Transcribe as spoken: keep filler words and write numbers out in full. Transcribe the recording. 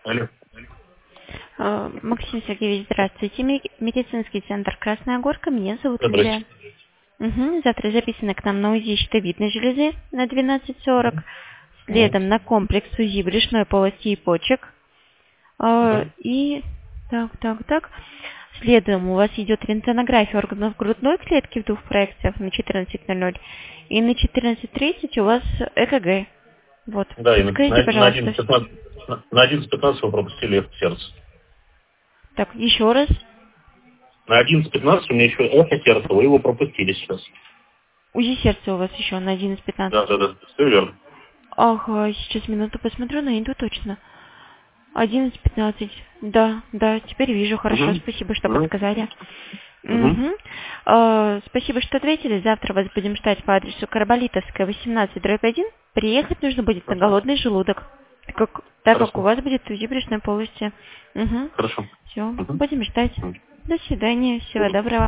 Алло. Э, Максим Сергеевич, здравствуйте. Ми- Медицинский центр «Красная Горка». Меня зовут Да, Юлия. здрасте. Мгм. Завтра записано к нам на УЗИ щитовидной железы на двенадцать сорок. Мгм. Следом на комплекс УЗИ брюшной полости и почек. Э, Мгм. И так, так, так. Следом у вас идет рентгенография органов грудной клетки в двух проекциях на четырнадцать ноль ноль. И на четырнадцать тридцать у вас ЭКГ. Вот. Да, и на, Подскажите, на, на пожалуйста. одиннадцать пятнадцать на на одиннадцать пятнадцать вы пропустили эхо сердца. Так, еще раз. На одиннадцать пятнадцать у меня еще эхо сердца, вы его пропустили сейчас. УЗИ сердца у вас еще на одиннадцать Да, пятнадцать. да, да, все верно. Ага, сейчас минуту посмотрю, найду точно. одиннадцать пятнадцать. Да, да, теперь вижу. Хорошо, Угу. спасибо, что Угу. подсказали. Угу. Угу. Э, спасибо, что ответили. Завтра вас будем ждать по адресу Карболитовская, восемнадцать, дробь один. Приехать нужно будет на Хорошо. голодный желудок, так как, так как у Хорошо. вас будет УЗИ брюшной полости. Угу. Хорошо. Все, Угу. будем ждать. До свидания, всего доброго.